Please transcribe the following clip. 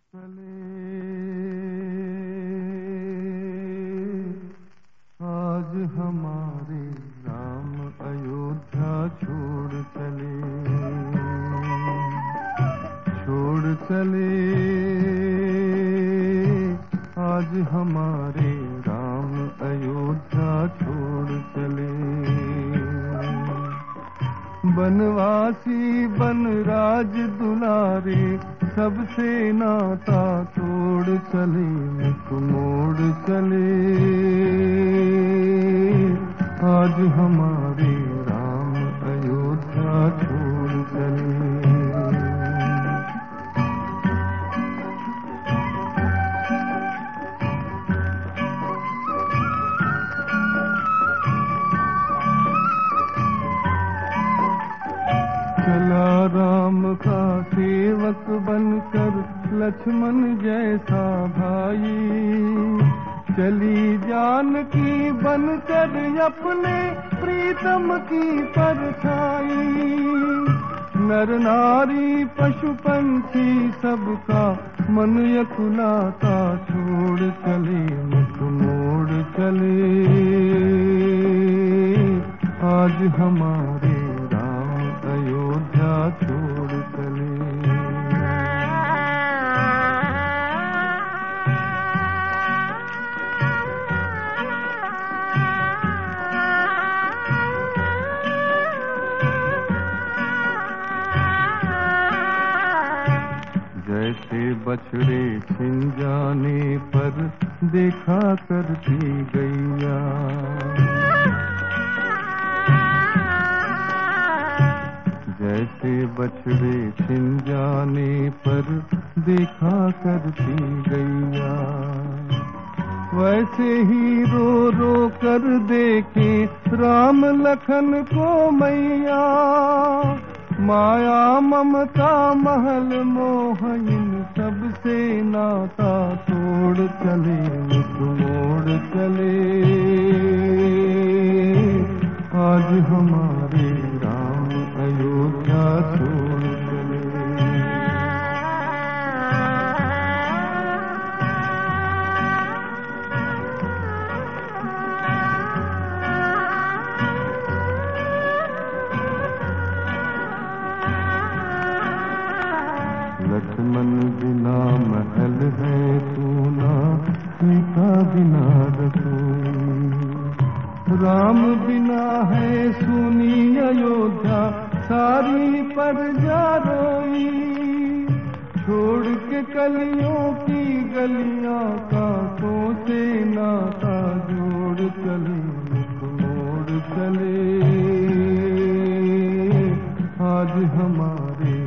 आज हमारे राम अयोध्या छोड़ चले, छोड़ चले। आज हमारे राम अयोध्या छोड़ चले। बनवासी बनराज दुलारे सबसे नाता तोड़ चले, मुख मोड़ चले। आज हमारे राम अयोध्या छोड़ चले। चला राम का सेवक बनकर लक्ष्मण जैसा भाई, चली जानकी बनकर अपने प्रीतम की परछाई। नर नारी पशु पंछी सबका मन यकुलाता छोड़ चले, मुख मोड़ चले। आज हमारे अयोध्या छोड़ चले। जैसे बछड़े छिन जाने पर देखा करती गैया, जैसे बछड़े छिन जाने पर देखा करती गैया, वैसे ही रो रो कर देखे राम लखन को मैया। माया ममता महल मोह इन सबसे नाता तोड़ चले, मुख मोड़ चले। आज हमारे राम अयोध्या छोड़ चले। लक्ष्मण बिना महल है सूना, सीता बिना रसोई। राम बिना है सुनी अयोध्या, सारी प्रजा रोई। छोड़ के कलियों की गलियां कांटों से नाता जोड़ चले, मुख मोड़ चले। आज हमारे